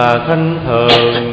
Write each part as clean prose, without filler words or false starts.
và Thánh Thần.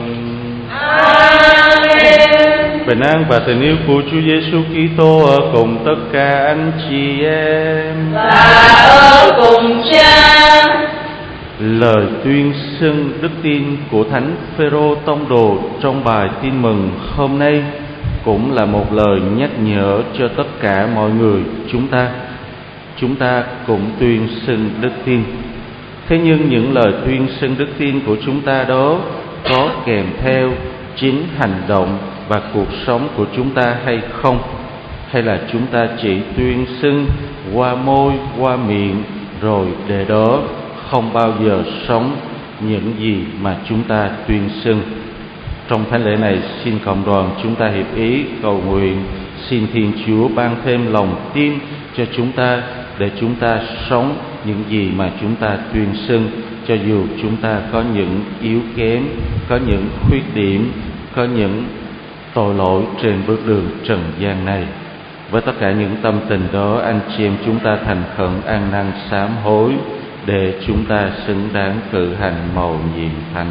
Amen. Bình an và tình yêu của Chúa Giêsu Kitô ở cùng tất cả anh chị em. Và ở cùng Cha. Lời tuyên xưng đức tin của Thánh Phêrô Tông đồ trong bài Tin mừng hôm nay cũng là một lời nhắc nhở cho tất cả mọi người chúng ta cũng tuyên xưng đức tin. Thế nhưng những lời tuyên xưng đức tin của chúng ta đó có kèm theo chính hành động và cuộc sống của chúng ta hay không? Hay là chúng ta chỉ tuyên xưng qua môi, qua miệng rồi để đó không bao giờ sống những gì mà chúng ta tuyên xưng? Trong thánh lễ này, xin cộng đoàn chúng ta hiệp ý cầu nguyện xin Thiên Chúa ban thêm lòng tin cho chúng ta để chúng ta sống những gì mà chúng ta tuyên xưng, cho dù chúng ta có những yếu kém, có những khuyết điểm, có những tội lỗi trên bước đường trần gian này. Với tất cả những tâm tình đó, anh chị em chúng ta thành khẩn ăn năn sám hối để chúng ta xứng đáng cử hành mầu nhiệm thánh.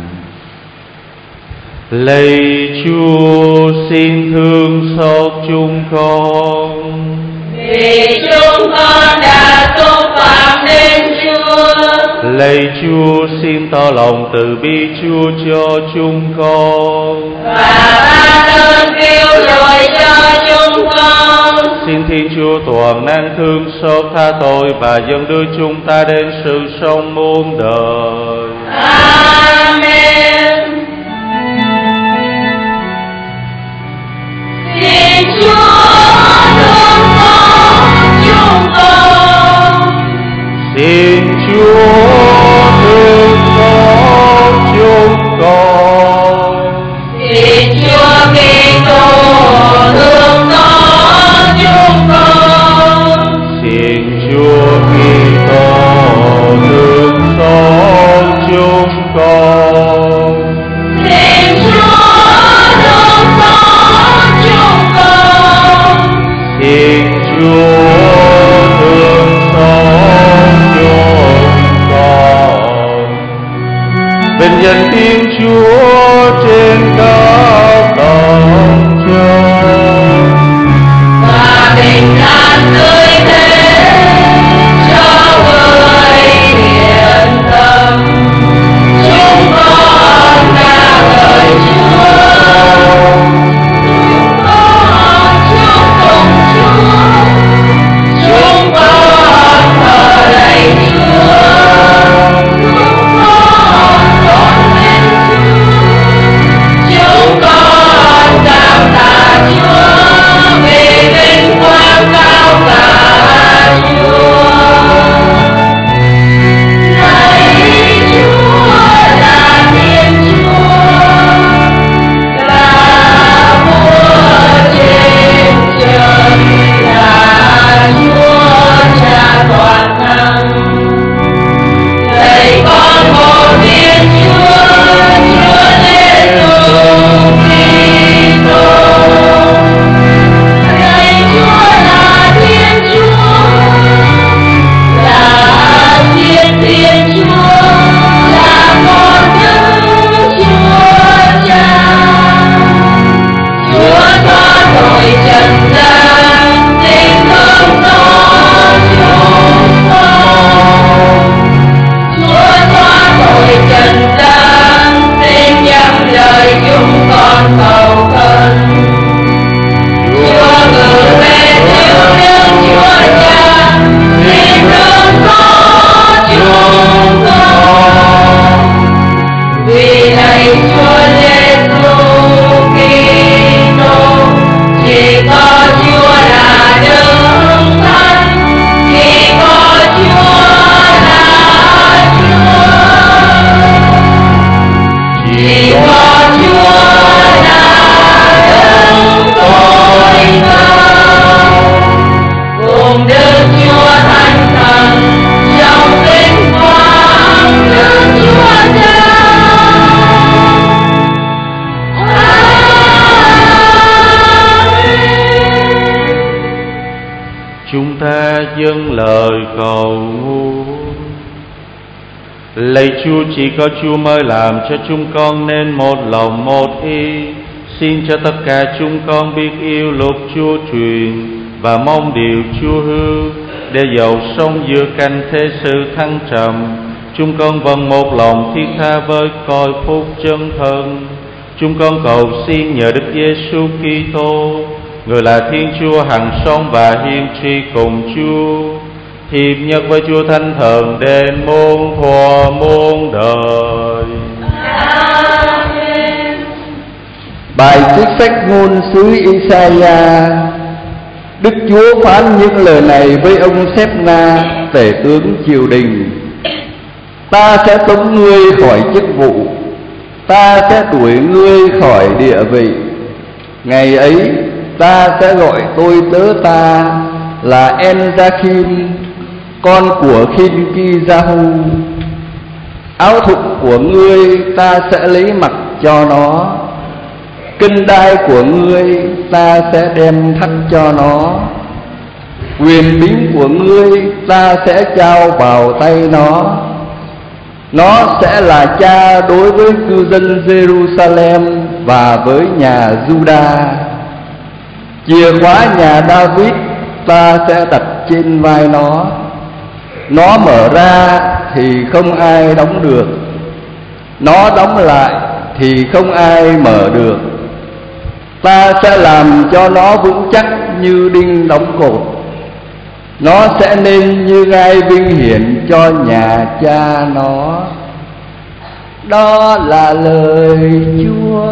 Lạy Chúa, xin thương xót chúng con, vì chúng con đã xúc phạm đến Chúa. Lạy Chúa, xin tỏ lòng từ bi Chúa cho chúng con, và ban ơn cứu rỗi cho chúng con. Xin Thiên Chúa toàn năng thương xót tha tội và dẫn đưa chúng ta đến sự sống muôn đời. Amen. Xin Chúa thương xót chúng con. Xin Chúa thương xót chúng con. Xin Chúa Kitô thương xót chúng con. Xin Chúa Kitô thương xót chúng con. Xin Chúa thương xót chúng con. Xin Chúa thương xót chúng con. Vinh danh Thiên Chúa trên cao tầng trời, Và bình an tươi thế cho người thiện tâm. Chúng con ca ngợi Chúa. Chúng con chúc tụng Chúa. Chúng con thờ lạy Chúa. Chúng con tôn vinh Chúa. Chúng con cảm tạ Chúa vì vinh quang cao cả Chúa. Lạy Chúa là Thiên Chúa, là Vua trên trời, là Chúa Cha toàn năng. Lạy con một Thiên Chúa, Chúa Giêsu Kitô. Lạy Chúa là Thiên Chúa, là Thiên Chúa, là con Đức Chúa Cha. Chúa xóa tội trần gian, tình thương xót chúng con. Chúa xóa tội trần gian, xin nhắm lời chúng con cầu khẩn. Chúa ngự về siêu nhân Chúa Cha, xin thương xót chúng con. Vì lạy Chúa Giêsu Kitô, chỉ có Chúa là Đấng Thánh, chỉ có Chúa là Chúa, chỉ có Chúa là Đấng tối cao, cùng Đức Chúa Thánh Thần trong vinh quang Đức Chúa Cha. Chúng ta dâng lời cầu nguyện. Lạy Chúa, chỉ có Chúa mới làm cho chúng con nên một lòng một ý. Xin cho tất cả chúng con biết yêu luật Chúa truyền và mong điều Chúa hứa, để dầu sống giữa cảnh thế sự thăng trầm, chúng con vẫn một lòng thiết tha với cõi phúc chân thân. Chúng con cầu xin nhờ Đức Giêsu Kitô, người là Thiên Chúa hằng sống và hiển tri cùng Chúa, hiệp nhất với Chúa Thánh Thần đến muôn thuở muôn đời. Amen. Bài trích sách ngôn sứ Isaiah. Đức Chúa phán những lời này với ông Sếp-na, tể tướng triều đình: Ta sẽ tống ngươi khỏi chức vụ, ta sẽ đuổi ngươi khỏi địa vị. Ngày ấy ta sẽ gọi tôi tớ ta là Enjakim, con của Khin-ki-gia-hu. Áo thụng của ngươi ta sẽ lấy mặc cho nó, cân đai của ngươi ta sẽ đem thắt cho nó, quyền bính của ngươi ta sẽ trao vào tay nó. Nó sẽ là cha đối với cư dân Jerusalem và với nhà Juda. Chìa khóa nhà David ta sẽ đặt trên vai nó. Nó mở ra thì không ai đóng được, nó đóng lại thì không ai mở được. Ta sẽ làm cho nó vững chắc như đinh đóng cột. Nó sẽ nên như ngai vinh hiển cho nhà cha nó. Đó là lời Chúa.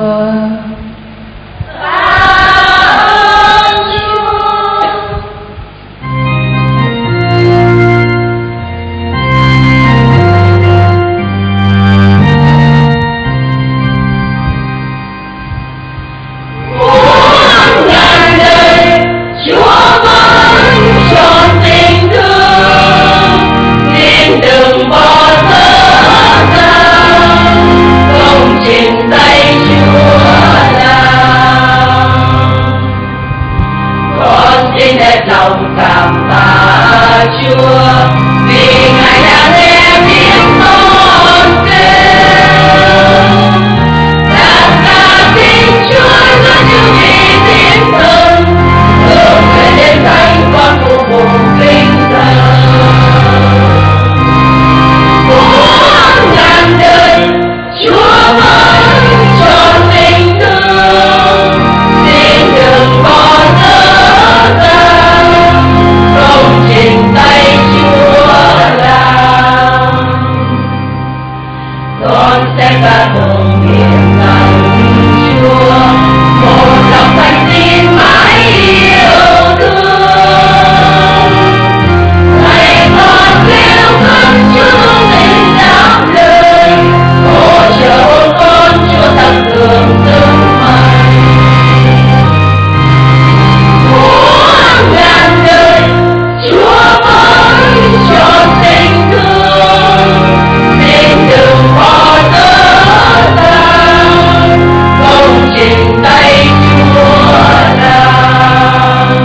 Lòng cảm tạ Chúa vì Ngài đã đem tiếng con kêu. Tất cả kính Chúa giữa những vị thiên thần, hướng về đến thánh con của vùng vinh thần. Muôn ngàn đời Chúa vẫn trọn tình thương, xin đừng bỏ lỡ ta. Công trình tay Chúa làm, con sẽ ca tụng niệm lòng Chúa, một lòng thành tín mãi yêu thương. Ngày con kêu khóc Chúa tình đáp lời, hỗ trợ con Chúa thật thương tương mày. Muôn ngàn đời Chúa vẫn trọn tình thương, nên đừng bỏ lỡ ta. Công trình tay Chúa làm.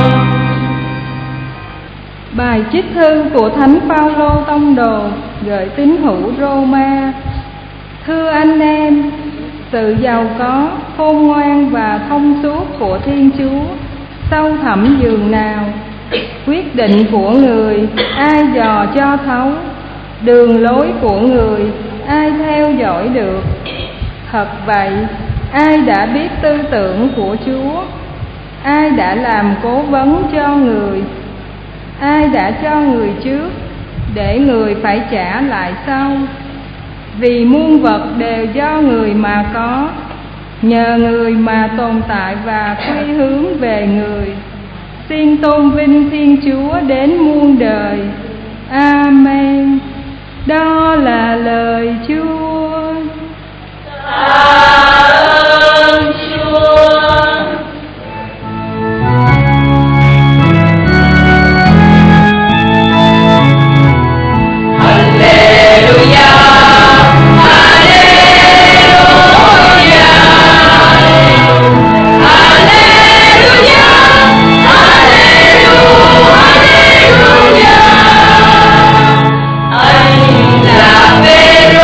Bài trích thư của Thánh Phaolô tông đồ gửi tín hữu Roma. Thưa anh em, sự giàu có, khôn ngoan và thông suốt của Thiên Chúa sâu thẳm dường nào, quyết định của người ai dò cho thấu, đường lối của người ai theo dõi được. Thật vậy, ai đã biết tư tưởng của Chúa, ai đã làm cố vấn cho người, ai đã cho người trước để người phải trả lại sau. Vì muôn vật đều do người mà có, nhờ người mà tồn tại và quy hướng về người. Xin tôn vinh Thiên Chúa đến muôn đời. Amen. Đó là lời Chúa. Tạ ơn Chúa. Anh là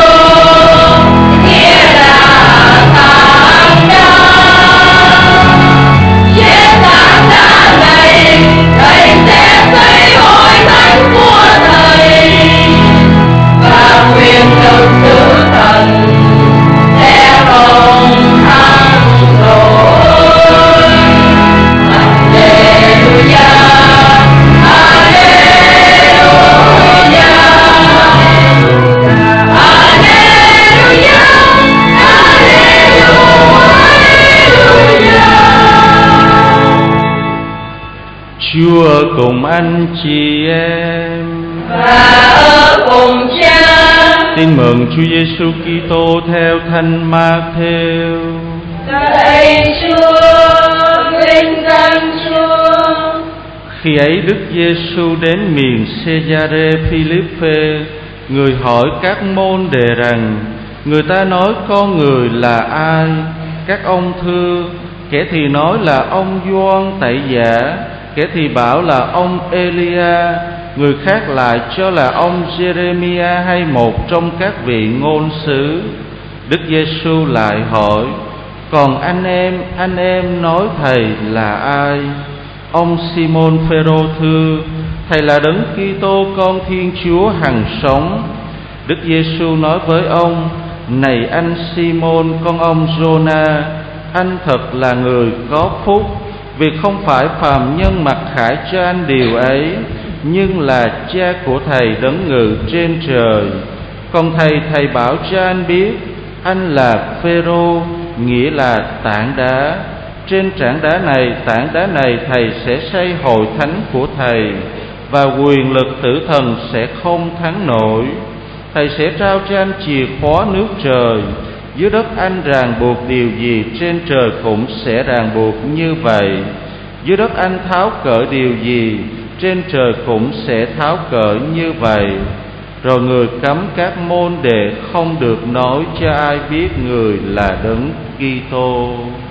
Chúa cùng anh chị em và ở cùng Cha. Tin mừng Chúa Giêsu Kitô theo Thánh Ma-thêu. Lạy Chúa, vinh danh Chúa. Khi ấy Đức Giêsu đến miền Cesarea Philippe, người hỏi các môn đệ rằng: người ta nói con người là ai? Các ông thưa, kẻ thì nói là ông Gioan Tẩy Giả, kẻ thì bảo là ông Elia, người khác lại cho là ông Jeremia hay một trong các vị ngôn sứ. Đức Giêsu lại hỏi: còn anh em nói thầy là ai? Ông Simon Phêrô thưa: thầy là Đấng Kitô, con Thiên Chúa hằng sống. Đức Giêsu nói với ông: này anh Simon, con ông Giô-na, anh thật là người có phúc, vì không phải phàm nhân mặc khải cho anh điều ấy, nhưng là Cha của thầy đấng ngự trên trời. Còn thầy bảo cho anh biết, anh là Phêrô, nghĩa là tảng đá. Trên tảng đá này thầy sẽ xây hội thánh của thầy, và quyền lực tử thần sẽ không thắng nổi. Thầy sẽ trao cho anh chìa khóa nước trời. Dưới đất anh ràng buộc điều gì, trên trời cũng sẽ ràng buộc như vậy. Dưới đất anh tháo cởi điều gì, trên trời cũng sẽ tháo cởi như vậy. Rồi người cấm các môn đệ không được nói cho ai biết người là Đấng Kitô.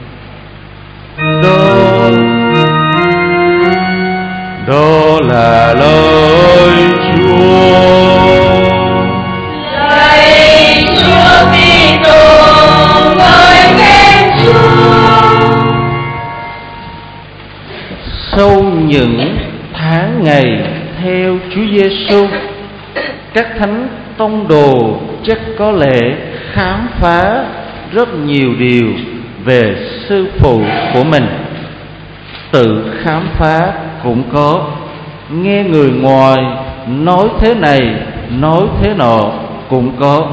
Đó là lời Chúa. Lạy Chúa Kitô, ngợi khen Chúa. Sau những tháng ngày theo Chúa Giêsu, các thánh tông đồ chắc có lẽ khám phá rất nhiều điều về sư phụ của mình. Tự khám phá cũng có, nghe người ngoài nói thế này nói thế nọ cũng có.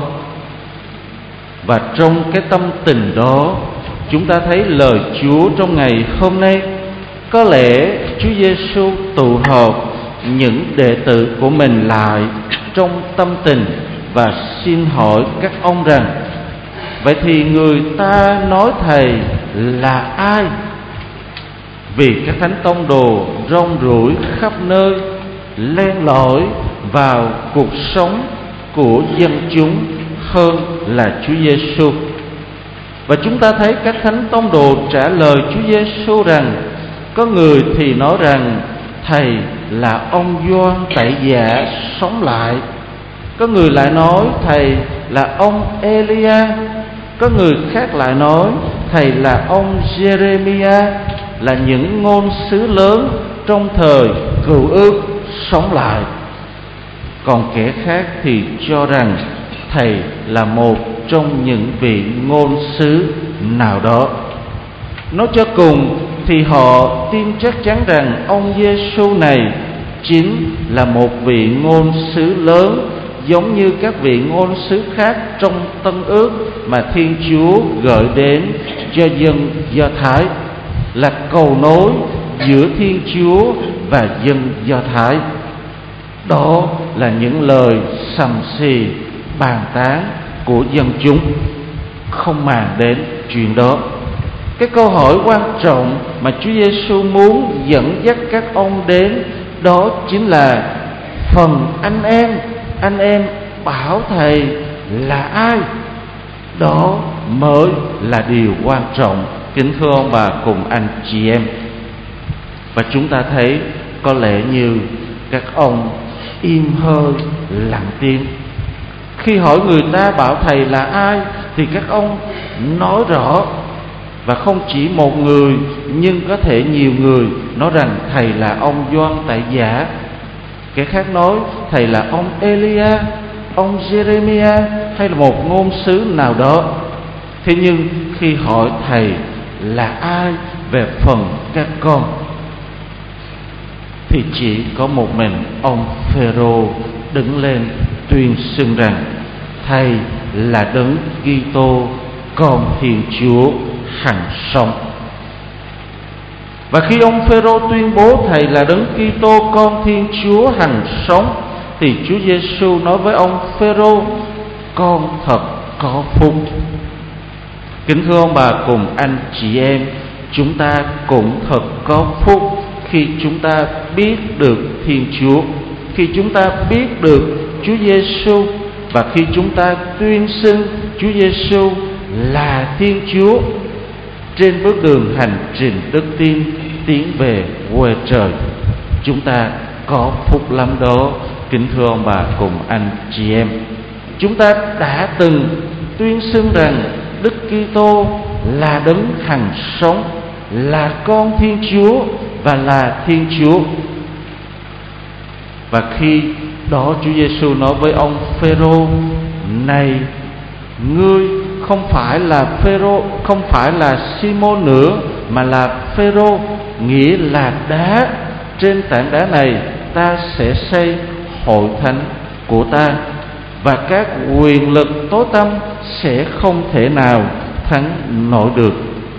Và trong cái tâm tình đó, chúng ta thấy lời Chúa trong ngày hôm nay. Có lẽ Chúa Giêsu tụ họp những đệ tử của mình lại trong tâm tình và xin hỏi các ông rằng: vậy thì người ta nói thầy là ai? Vì các thánh tông đồ rong ruổi khắp nơi, len lỏi vào cuộc sống của dân chúng hơn là Chúa Giêsu. Và chúng ta thấy các thánh tông đồ trả lời Chúa Giêsu rằng: có người thì nói rằng thầy là ông Gioan Tẩy Giả sống lại, có người lại nói thầy là ông Elia, có người khác lại nói thầy là ông Jeremia, là những ngôn sứ lớn trong thời Cựu Ước sống lại. Còn kẻ khác thì cho rằng thầy là một trong những vị ngôn sứ nào đó. Nói cho cùng thì họ tin chắc chắn rằng ông Giêsu này chính là một vị ngôn sứ lớn, giống như các vị ngôn sứ khác trong Tân Ước mà Thiên Chúa gửi đến cho dân Do Thái, là cầu nối giữa Thiên Chúa và dân Do Thái. Đó là những lời sầm xì bàn tán của dân chúng, không màng đến chuyện đó. Cái câu hỏi quan trọng mà Chúa Giêsu muốn dẫn dắt các ông đến, đó chính là phần anh em bảo thầy là ai. Đó mới là điều quan trọng, kính thưa ông bà cùng anh chị em. Và chúng ta thấy có lẽ như các ông im hơi lặng tiếng. Khi hỏi người ta bảo thầy là ai thì các ông nói rõ, và không chỉ một người nhưng có thể nhiều người nói rằng thầy là ông Gioan Tẩy Giả, kẻ khác nói thầy là ông Elia, ông Jeremia hay là một ngôn sứ nào đó. Thế nhưng khi hỏi thầy là ai về phần các con thì chỉ có một mình ông Phêrô đứng lên tuyên xưng rằng thầy là Đấng Kitô, con Thiên Chúa hằng sống. Và khi ông Phêrô tuyên bố Thầy là Đấng Kitô, Con Thiên Chúa hằng sống, thì Chúa Giêsu nói với ông Phêrô: con thật có phúc. Kính thưa ông bà cùng anh chị em, chúng ta cũng thật có phúc khi chúng ta biết được Thiên Chúa, khi chúng ta biết được Chúa Giêsu, và khi chúng ta tuyên xưng Chúa Giêsu là Thiên Chúa trên bước đường hành trình đức tin tiến về quê trời. Chúng ta có phúc lắm đó, kính thưa ông bà cùng anh chị em. Chúng ta đã từng tuyên xưng rằng Đức Kitô là Đấng hằng sống, là con Thiên Chúa và là Thiên Chúa. Và khi đó Chúa Giêsu nói với ông Phêrô: này, ngươi không phải là Phêrô, không phải là Si-môn nữa, mà là Phêrô, nghĩa là đá. Trên tảng đá này ta sẽ xây hội thánh của ta, và các quyền lực tối tăm sẽ không thể nào thắng nổi được.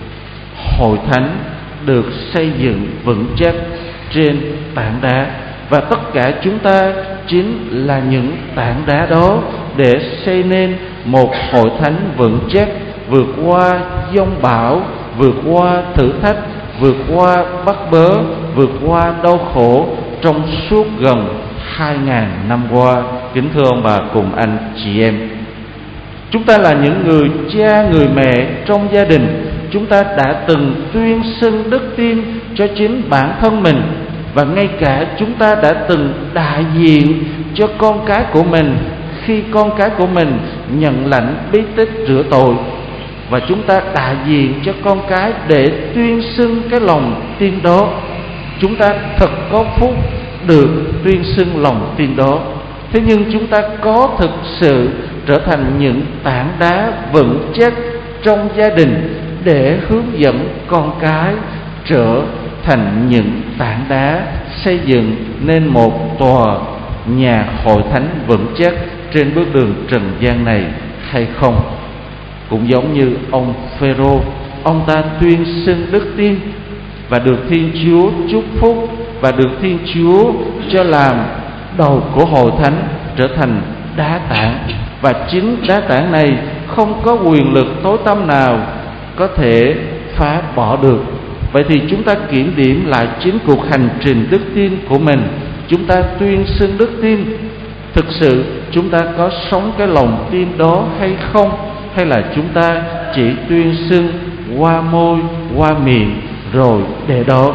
Hội thánh được xây dựng vững chắc trên tảng đá, và tất cả chúng ta chính là những tảng đá đó để xây nên một hội thánh vững chắc, vượt qua giông bão, vượt qua thử thách, vượt qua bắt bớ, vượt qua đau khổ trong suốt gần 2.000 năm qua. Kính thưa ông bà cùng anh chị em, chúng ta là những người cha, người mẹ trong gia đình. Chúng ta đã từng tuyên xưng đức tin cho chính bản thân mình, và ngay cả chúng ta đã từng đại diện cho con cái của mình khi con cái của mình nhận lãnh bí tích rửa tội. Và chúng ta đại diện cho con cái để tuyên xưng cái lòng tin đó. Chúng ta thật có phúc được tuyên xưng lòng tin đó. Thế nhưng chúng ta có thực sự trở thành những tảng đá vững chắc trong gia đình để hướng dẫn con cái trở thành những tảng đá xây dựng nên một tòa nhà hội thánh vững chắc trên bước đường trần gian này hay không? Cũng giống như ông Phêrô, ông ta tuyên xưng đức tin và được Thiên Chúa chúc phúc, và được Thiên Chúa cho làm đầu của hội thánh, trở thành đá tảng. Và chính đá tảng này không có quyền lực tối tăm nào có thể phá bỏ được. Vậy thì chúng ta kiểm điểm lại chính cuộc hành trình đức tin của mình. Chúng ta tuyên xưng đức tin, thực sự chúng ta có sống cái lòng tin đó hay không? Hay là chúng ta chỉ tuyên xưng qua môi, qua miệng rồi để đó?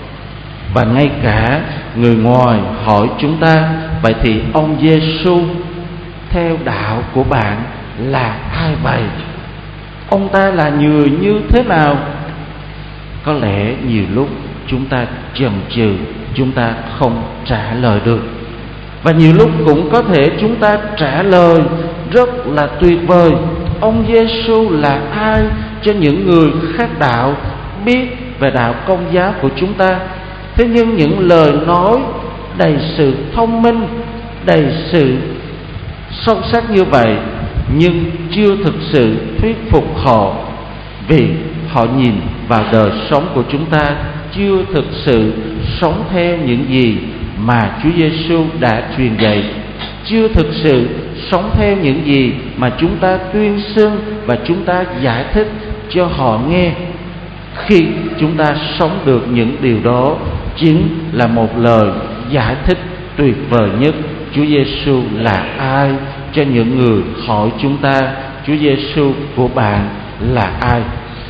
Và ngay cả người ngoài hỏi chúng ta: vậy thì ông Giêsu theo đạo của bạn là ai vậy? Ông ta là người như thế nào? Có lẽ nhiều lúc chúng ta chần chừ, chúng ta không trả lời được. Và nhiều lúc cũng có thể chúng ta trả lời rất là tuyệt vời. Ông Giêsu là ai cho những người khác đạo biết về đạo Công giáo của chúng ta? Thế nhưng những lời nói đầy sự thông minh, đầy sự sâu sắc như vậy, nhưng chưa thực sự thuyết phục họ, vì họ nhìn vào đời sống của chúng ta chưa thực sự sống theo những gì mà Chúa Giêsu đã truyền dạy, chưa thực sự sống theo những gì mà chúng ta tuyên xưng và chúng ta giải thích cho họ nghe. Khi chúng ta sống được những điều đó, chính là một lời giải thích tuyệt vời nhất Chúa Giêsu là ai cho những người hỏi chúng ta: Chúa Giêsu của bạn là ai?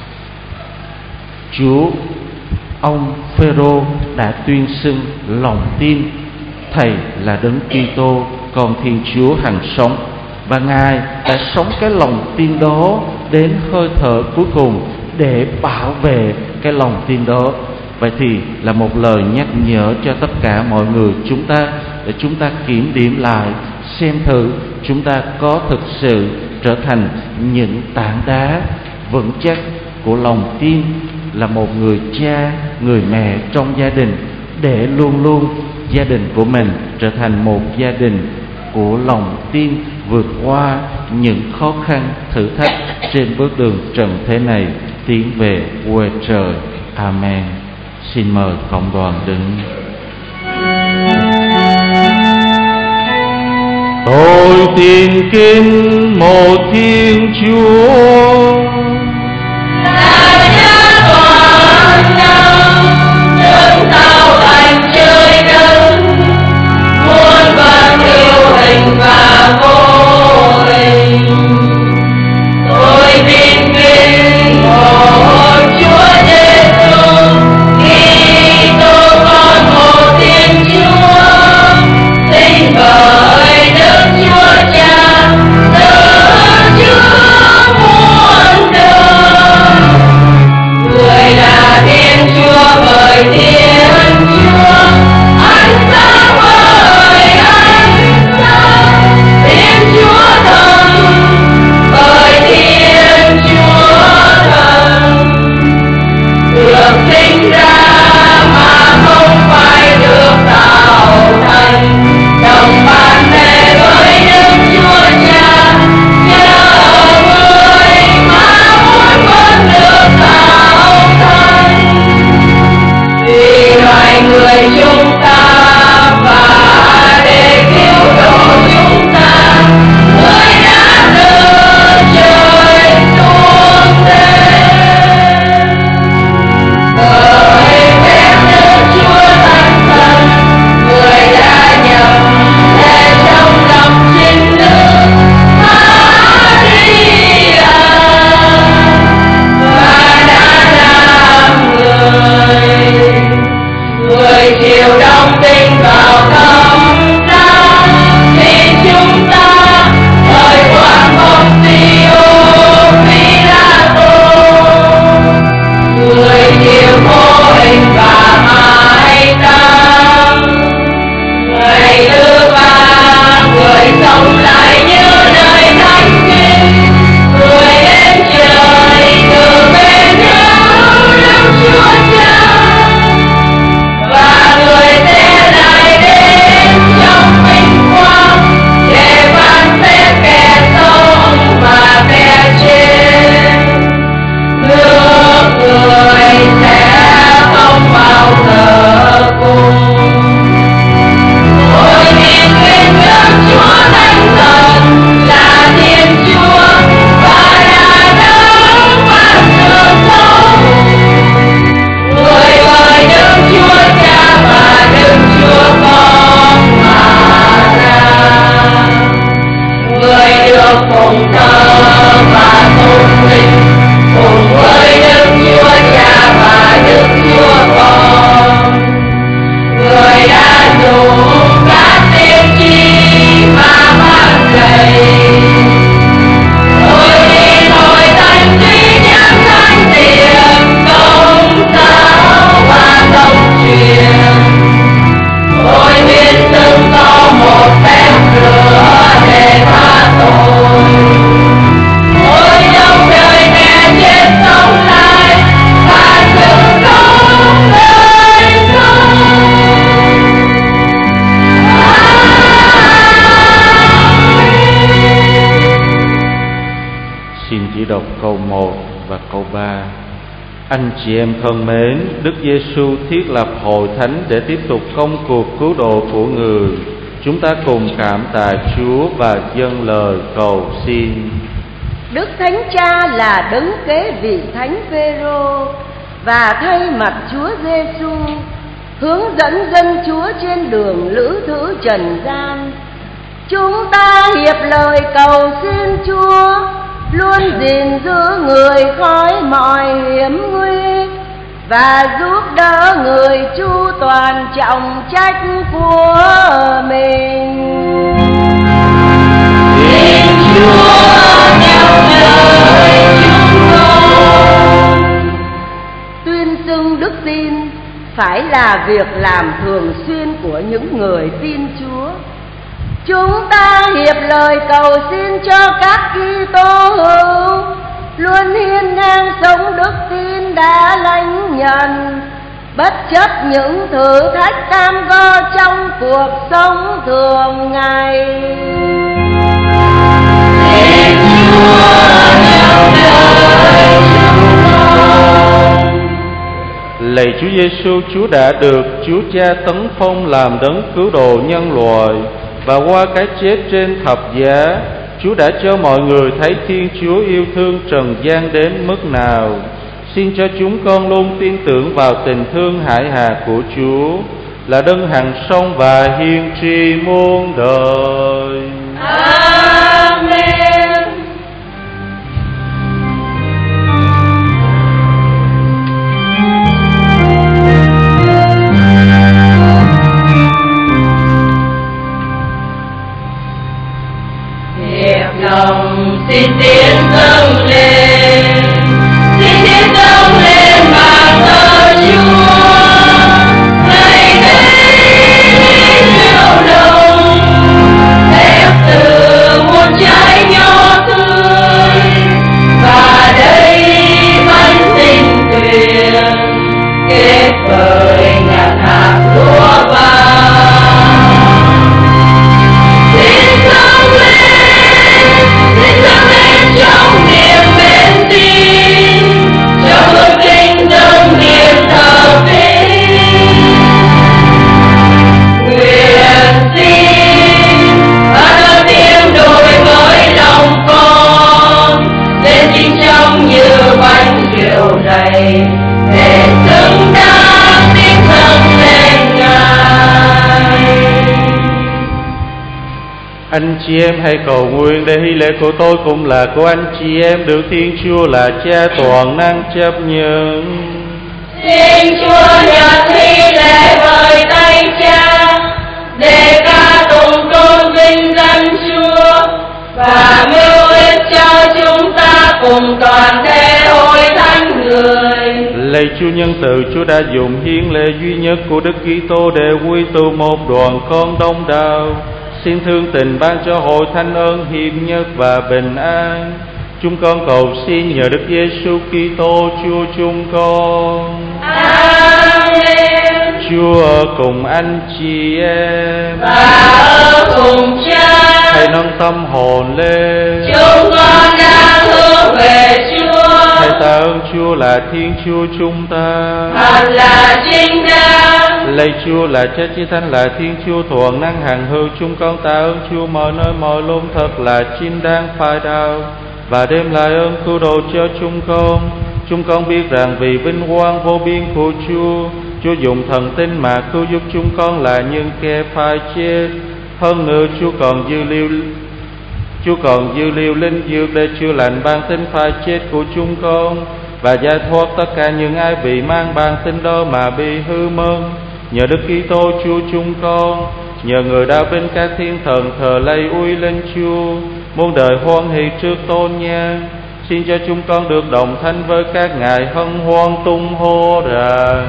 Ông Phêrô đã tuyên xưng lòng tin Thầy là Đấng Kitô, Con Thiên Chúa hằng sống, và Ngài đã sống cái lòng tin đó đến hơi thở cuối cùng để bảo vệ cái lòng tin đó. Vậy thì là một lời nhắc nhở cho tất cả mọi người chúng ta, để chúng ta kiểm điểm lại xem thử chúng ta có thực sự trở thành những tảng đá vững chắc của lòng tin, là một người cha, người mẹ trong gia đình, để luôn luôn gia đình của mình trở thành một gia đình của lòng tin, vượt qua những khó khăn thử thách trên bước đường trần thế này tiến về quê trời. Amen. Xin mời cộng đoàn đứng. Tôi tin kính một Thiên Chúa, là Cha toàn năng, đấng tạo thành trời đất, muôn vật hữu hình và vô hình. Tôi tin kính một Chúa Giêsu, Kitô con một Thiên Chúa, sinh bởi Đức Chúa Cha, từ trước muôn đời. Người là Thiên Chúa bởi Thiên Chúa, ánh sáng bởi ánh sáng, Thiên Chúa thần bởi Thiên Chúa thần. Được sinh ra mà không phải được tạo thành, đồng ban nề với Đức Chúa Cha, nhờ người mà muôn vật được tạo thành. Vì loài người chúng ta và để cứu độ chúng ta, người đã từ trời xuống đến. Bởi phép Đức Chúa Thánh Thần, người đã nhập thể trong lòng chính nữ Maria và đã làm người. Người chịu đóng đinh vào thập giá vì chúng ta, thời quan Pontius Pilato. Người chịu khổ hình và mai táng, ngày thứ ba người sống lại như nơi thánh kinh, người đến trời từ bên hữu Đức Chúa Cha, và người sẽ lại đến trong vinh quang để phán xét kẻ sống và kẻ chết. Nước người sẽ không bao giờ cùng. Tôi tin kính Đức Chúa Thánh Thần là Thiên Chúa và là đấng ban sự sống, người bởi Đức Chúa Cha và Đức Chúa Con mà ra. Người được phụng thờ và tôn vinh cùng với Đức Chúa Cha và Đức Chúa Con. Người đã dùng các tiên tri mà ban lạy. Tôi tin Hội Thánh duy nhất thánh thiện, công giáo và công truyền. Tôi biết xưng có một phép rửa để tha tội. Tôi trong đời kẻ chết sống lại và sự sống đời sống. Xin chỉ đọc câu 1 và câu 3. Anh chị em thân mến, Đức Giêsu thiết lập hội thánh để tiếp tục công cuộc cứu độ của người. Chúng ta cùng cảm tạ Chúa và dâng lời cầu xin. Đức Thánh Cha là đấng kế vị Thánh Phêrô và thay mặt Chúa Giêsu hướng dẫn dân Chúa trên đường lữ thử trần gian. Chúng ta hiệp lời cầu xin Chúa luôn gìn giữ người khỏi mọi hiểm nguy và giúp đỡ người chu toàn trọng trách của mình. Xin Chúa nhắc lời chúng con. Tuyên xưng đức tin phải là việc làm thường xuyên của những người tin Chúa. Chúng ta hiệp lời cầu xin cho các Kitô hữu luôn hiên ngang sống đức tin đã lãnh nhận, bất chấp những thử thách cam go trong cuộc sống thường ngày. Xin Chúa nhắc lời chúng con. Lạy Chúa Giêsu, Chúa đã được Chúa Cha tấn phong làm đấng cứu độ nhân loại, và qua cái chết trên thập giá, Chúa đã cho mọi người thấy Thiên Chúa yêu thương trần gian đến mức nào. Xin cho chúng con luôn tin tưởng vào tình thương hải hà của Chúa, là đấng hằng sống và hiên tri muôn đời. Amen. Lòng xin tiến dâng lên, xin tiến dâng lên bàn thờ Chúa. Ngày đây liêu đồng ép từ một trái nho tươi, và đây bánh tình tuyệt kết bởi ngàn hạt lúa vàng. Xin dâng lên trong niềm mến tin, trong hương linh dâng niềm thờ vinh. Nguyện xin và đơn tiếng đổi mới lòng con, lên chính trong như bánh rượu này, để xứng đáng tiếng dâng lên Ngài. Anh chị em hãy cầu nguyện để hy lễ của tôi cũng là của anh chị em được Thiên Chúa là Cha toàn năng chấp nhận. Xin Chúa nhận hy lễ bởi tay Cha, để ca tụng tôn vinh danh Chúa, và mưu ích cho chúng ta cùng toàn thể hội thánh người. Lạy Chúa nhân từ, Chúa đã dùng hiến lễ duy nhất của Đức Kitô để quy tụ một đoàn con đông đảo. Xin thương tình ban cho hội thánh ơn hiệp nhất và bình an. Chúng con cầu xin nhờ Đức Giêsu Kitô Chúa chúng con. Amen. Chúa ở cùng anh chị em, và ở cùng Cha. hãy nâng tâm hồn lên. Chúng con đang hướng về Chúa. Hãy tạ ơn Chúa là Thiên Chúa chúng ta. Thật là chính đáng. Lạy Chúa là Cha Chí Thánh, là Thiên Chúa thuần năng hằng hữu. Chúng con tạ ơn Chúa mọi nơi mọi lúc, thật là chính đáng phải đạo, và đem lại ơn cứu độ cho chúng con. Chúng con biết rằng vì vinh quang vô biên của Chúa dùng thần tinh mà cứu giúp chúng con là những kẻ phải chết. Hơn nữa Chúa còn dư liêu linh dược để chữa lành bản tính phải chết của chúng con, và giải thoát tất cả những ai bị mang bản tính đó mà bị hư mất. Nhờ Đức Kitô Chúa chúng con, nhờ người đã bên các thiên thần thờ lạy uy lên Chúa, muôn đời hoan hỷ trước tôn nhang. Xin cho chúng con được đồng thanh với các ngài hân hoan tung hô rằng: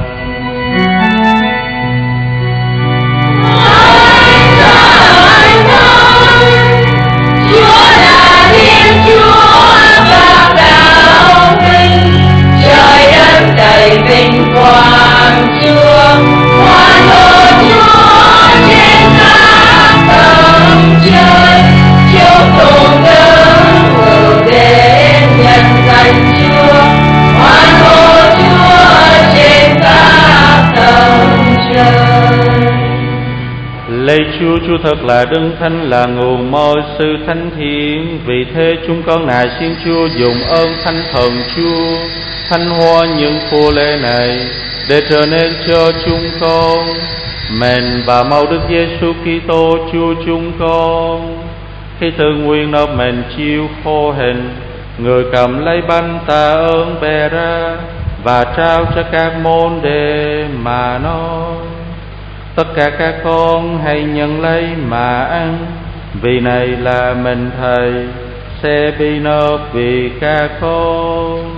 Chúa là Thiên Chúa và đạo vinh, trời đất đầy vinh quang Chúa. Hoan hô Chúa trên các tầng trời, chúc tụng đứng ngự đến nhân danh Chúa. Hoan hô Chúa trên các tầng trời. Lạy Chúa thật là đấng thánh, là nguồn mọi sự thánh thiện. Vì thế chúng con nài xin Chúa dùng ơn thánh thần Chúa thánh hóa những phô lễ này, để trở nên cho chúng con mền và mau Đức Giêsu Kitô Chúa chúng con. Khi tự nguyện nộp mền chiêu khô hình, người cầm lấy bánh tạ ơn bè ra và trao cho các môn đệ mà nói: tất cả các con hãy nhận lấy mà ăn, vì này là mình Thầy sẽ bị nộp vì các con.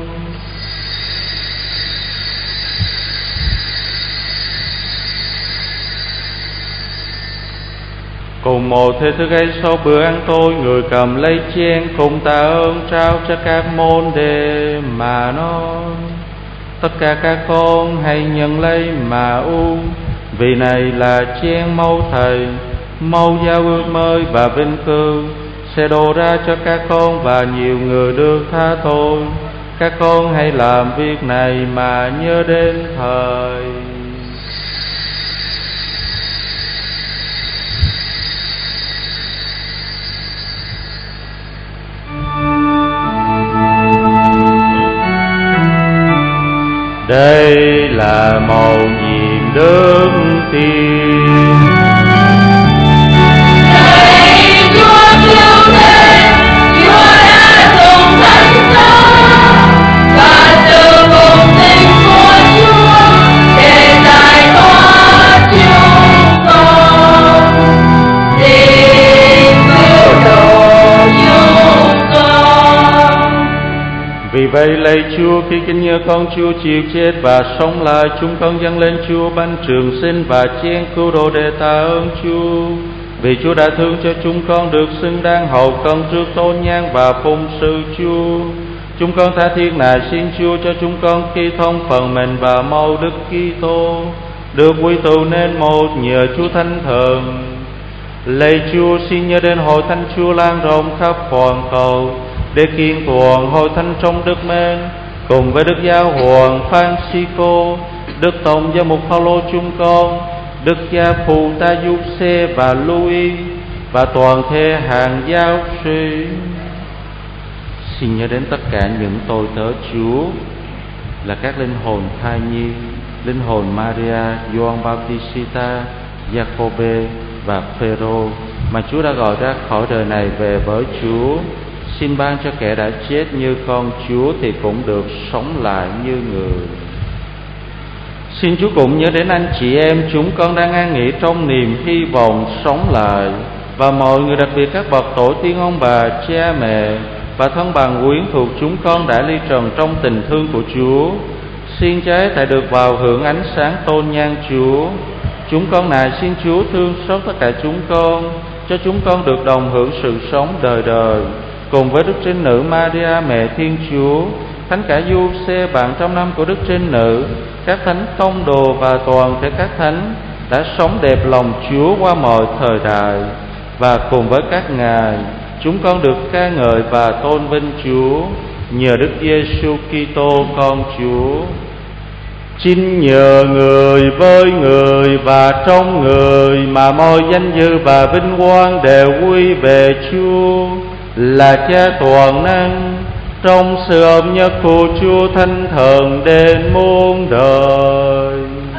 Cùng một thế thức ấy, sau bữa ăn tối, người cầm lấy chén cùng tạ ơn trao cho các môn đệ mà nói: tất cả các con hãy nhận lấy mà uống, vì này là chén máu Thầy, máu giao ước mới và vinh cư, sẽ đổ ra cho các con và nhiều người được tha tội. Các con hãy làm việc này mà nhớ đến Thầy. Đây là mầu nhiệm đức tin. Này Chúa cứu thế, Chúa đã dùng thánh giá và sự cùng tình của Chúa để giải thoát chúng con. Xin cứu độ chúng con. Vì vậy lạy Chúa, khi kính nhớ con Chúa chịu chết và sống lại, chúng con dâng lên Chúa bánh trường sinh và chén cứu độ để tạ ơn Chúa. Vì Chúa đã thương cho chúng con được xứng đáng hầu cân trước tôn nhang và phụng sự Chúa. Chúng con tha thiết nài xin Chúa cho chúng con khi thông phần mình và mầu Đức Kitô được quy tụ nên một nhờ Chúa Thánh Thần. Lạy Chúa, xin nhớ đến hội thánh Chúa lan rộng khắp toàn cầu để kiên toàn hội thánh trong Đức Mến, cùng với Đức Giáo hoàng Francisco, Đức Tổng giám mục Phaolô chúng con, Đức cha phụ ta Giuse và Louis và toàn thể hàng giáo sĩ. Xin nhớ đến tất cả những tôi tớ Chúa là các linh hồn thai nhi, linh hồn Maria, Gioan Baptista, Giacôbê và Phêrô mà Chúa đã gọi ra khỏi đời này về với Chúa. Xin ban cho kẻ đã chết như con Chúa thì cũng được sống lại như người. Xin Chúa cũng nhớ đến anh chị em chúng con đang an nghỉ trong niềm hy vọng sống lại, và mọi người, đặc biệt các bậc tổ tiên ông bà, cha mẹ và thân bằng quyến thuộc chúng con đã ly trần trong tình thương của Chúa. Xin trái tại được vào hưởng ánh sáng tôn nhang Chúa. Chúng con nài xin Chúa thương xót tất cả chúng con, cho chúng con được đồng hưởng sự sống đời đời cùng với Đức Trinh Nữ Maria mẹ Thiên Chúa, Thánh cả Giuse bạn trăm năm của Đức Trinh Nữ, các thánh tông đồ và toàn thể các thánh đã sống đẹp lòng Chúa qua mọi thời đại. Và cùng với các ngài, chúng con được ca ngợi và tôn vinh Chúa nhờ Đức Giêsu Kitô con Chúa. Chính nhờ người với người và trong người mà mọi danh dự và vinh quang đều quy về Chúa là Cha toàn năng, trong sự hợp nhất của Chúa Thánh Thần đến muôn đời.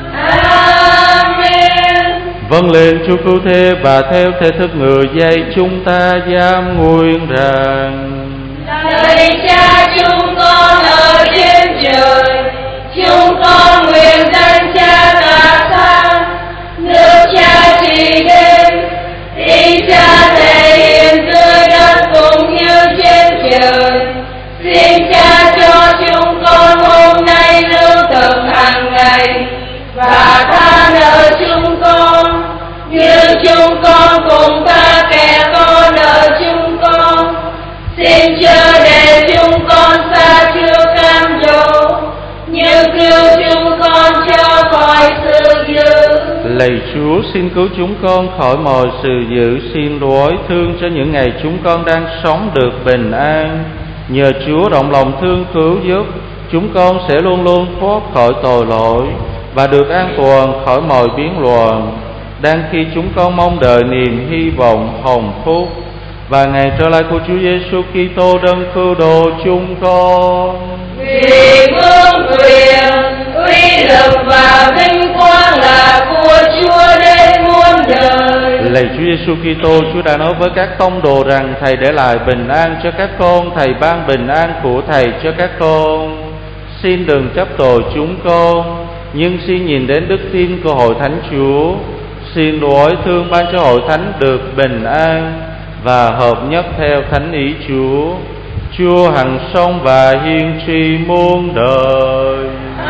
Amen. Vâng lên Chúa cứu thế và theo thể thức người dạy chúng ta dám nguyện rằng: Lạy Cha chúng con ở trên trời, chúng con nguyện danh Cha cả sang, nước Cha trị đến, ý Cha thể hiện dưới đất cũng như trên trời. Xin Cha cho chúng con hôm nay lương thực hàng ngày, và tha nợ chúng con như chúng con cũng tha kẻ có nợ chúng con. Xin chớ để chúng con xa chưa cam dỗ, nhưng cứu chúng con cho khỏi sự dữ. Lạy Chúa, xin cứu chúng con khỏi mọi sự dữ, xin đối thương cho những ngày chúng con đang sống được bình an. Nhờ Chúa rộng lòng thương cứu giúp, chúng con sẽ luôn luôn thoát khỏi tội lỗi và được an toàn khỏi mọi biến loạn, đang khi chúng con mong đợi niềm hy vọng hồng phúc và ngày trở lại của Chúa Giêsu Kitô đấng cứu độ chúng con. Vì vương quyền, uy lực và vinh quang là của Chúa đến muôn đời. Lạy Chúa Giêsu Kitô, Chúa đã nói với các tông đồ rằng Thầy để lại bình an cho các con, Thầy ban bình an của Thầy cho các con. Xin đừng chấp tội chúng con, nhưng xin nhìn đến đức tin của hội thánh Chúa. Xin đối thương ban cho hội thánh được bình an và hợp nhất theo thánh ý Chúa. Chúa hằng sống và hiên tri muôn đời.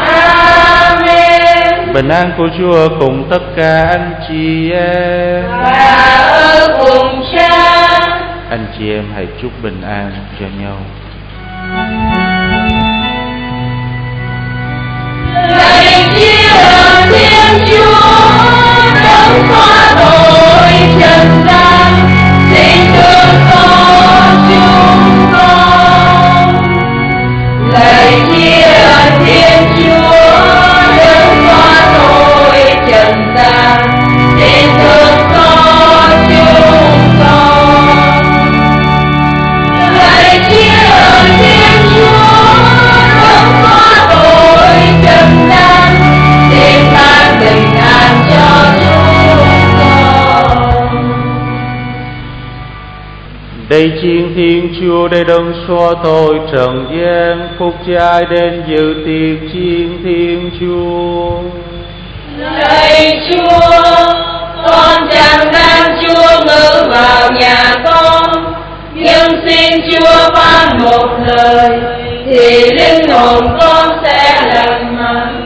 Amen. Bình an của Chúa ở cùng tất cả anh chị em. Và ở cùng Cha. Anh chị em hãy chúc bình an cho nhau. Lạy Thiên Thiên Chúa, đấng hóa tội trần gian, xin thương xót chúng con. Lạy Đây chiên Thiên Chúa để đấng xóa tội trần gian, phúc cho ai đến dự tiệc chiên Thiên Chúa. Lạy Chúa, con chẳng đang Chúa ngự vào nhà con, nhưng xin Chúa phán một lời thì linh hồn con sẽ lành mạnh.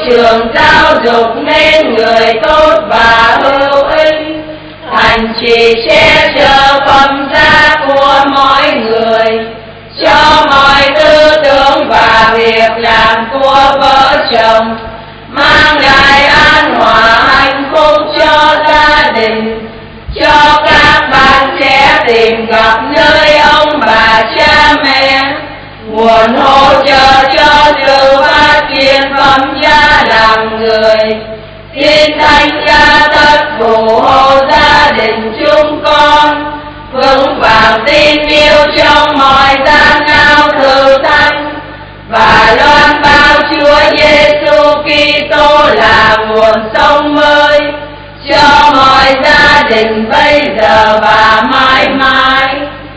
trường giáo dục nên người tốt và hữu ích, thành trì che chở phẩm giá của mọi người, cho mọi tư tưởng và việc làm của vợ chồng, mang lại an hòa hạnh phúc cho gia đình, cho các bạn trẻ tìm gặp nơi ông bà cha mẹ, nguồn hỗ trợ cho sự phát triển phẩm giá làm người. Xin Thánh Cha tất phù hộ gia đình chúng con, vững vàng tin yêu trong mọi gian lao thử thách, và loan báo Chúa Giêsu Kitô là nguồn sống mới cho mọi gia đình bây giờ và mãi mãi.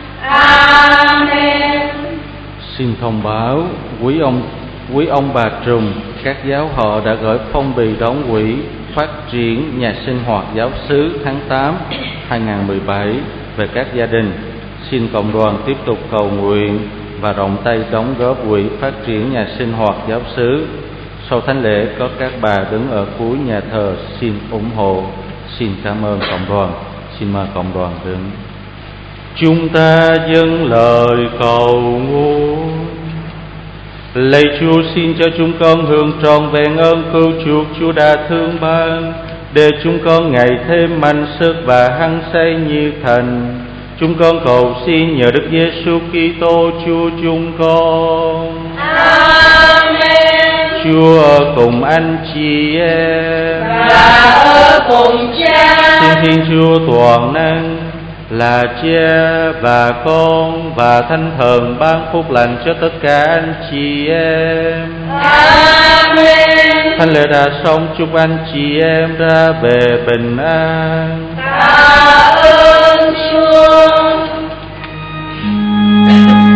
Amen. Xin thông báo quý ông bà Trùm, các giáo họ đã gửi phong bì đóng quỹ phát triển nhà sinh hoạt giáo xứ tháng 8 2017 về các gia đình. Xin cộng đoàn tiếp tục cầu nguyện và rộng tay đóng góp quỹ phát triển nhà sinh hoạt giáo xứ. Sau thánh lễ có các bà đứng ở cuối nhà thờ xin ủng hộ. Xin cảm ơn cộng đoàn. Xin mời cộng đoàn đứng. Chúng ta dâng lời cầu nguyện. Lạy Chúa, xin cho chúng con hưởng trọn vẹn ơn cứu chuộc Chúa đã thương ban, để chúng con ngày thêm mạnh sức và hăng say như thần. Chúng con cầu xin nhờ Đức Giêsu Kitô Chúa chúng con. Amen. Chúa ở cùng anh chị em Và ở cùng Cha. Xin Thiên Chúa toàn năng là Cha và Con và Thánh Thần ban phúc lành cho tất cả anh chị em. Amen. Thánh lễ đã xong, chúc anh chị em ra về bình an. Tạ ơn Chúa.